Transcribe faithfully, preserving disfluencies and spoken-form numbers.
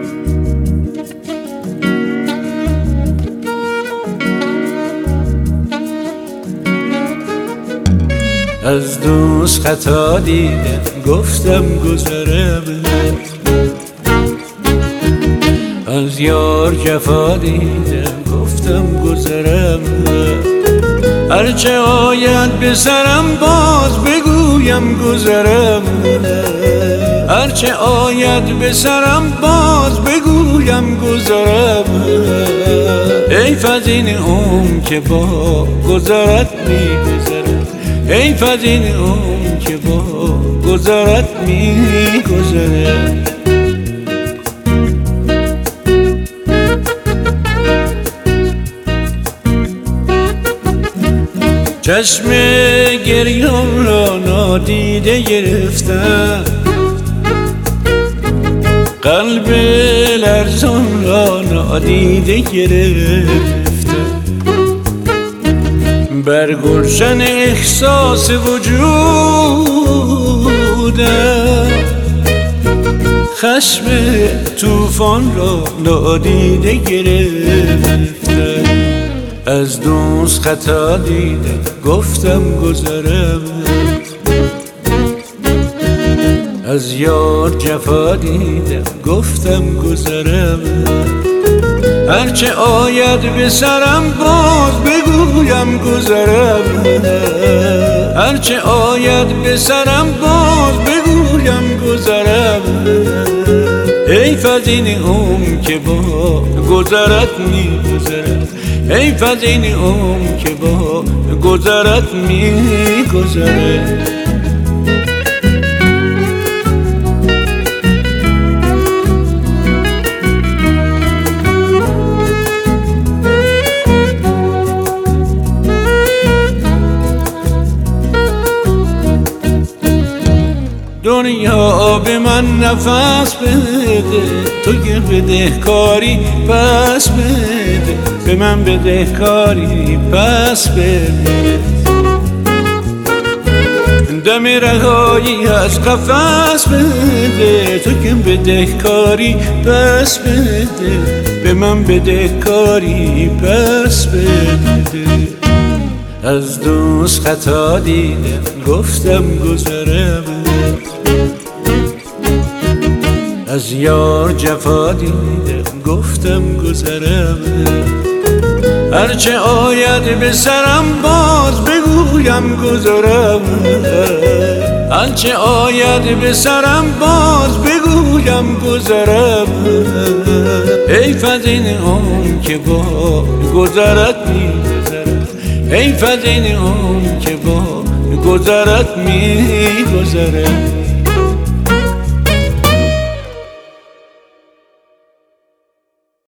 از دوست خطا دیدم گفتم گذرم، از یار جفا دیدم گفتم گذرم. هرچه آید به سرم باز بگویم گذرم، هرچه آید به سرم باز بگویم گذرم. حیف از این عمر که با گذرت می‌گذرم، حیف از این عمر که با گذرت می‌گذرم. چشم گریان را نادیده گرفتم، قلب لرزان را نادیده گرفتم. بر گلشن احساس وجودم خشم طوفان را نادیده گرفتم. از دوست خطا دیدم گفتم گذرم، از یار جفا دیدم گفتم گذرم. هرچه آید به سرم باز بگویم گذرم، هرچه آید به سرم باز بگویم گذرم. حیف از این عمر که با گذرت می‌گذرم، حیف از این عمر که با گذرت می‌گذرم. دنیا به من نفس بده، تو که بدهکاری پس بده، به من بدهکاری پس بده. دم رهایی از قفس بده، تو که بدهکاری پس بده، به من بدهکاری پس بده. از دوست خطا دیدم گفتم گذرم، از یار جفا دیدم گفتم گذرم. هرچه آید به سرم باز بگویم گذرم، هرچه آید به سرم باز بگویم گذرم. حیف از این عمر که با گذرت می‌گذرم، حیف از این عمر که با گذرت می‌گذرم.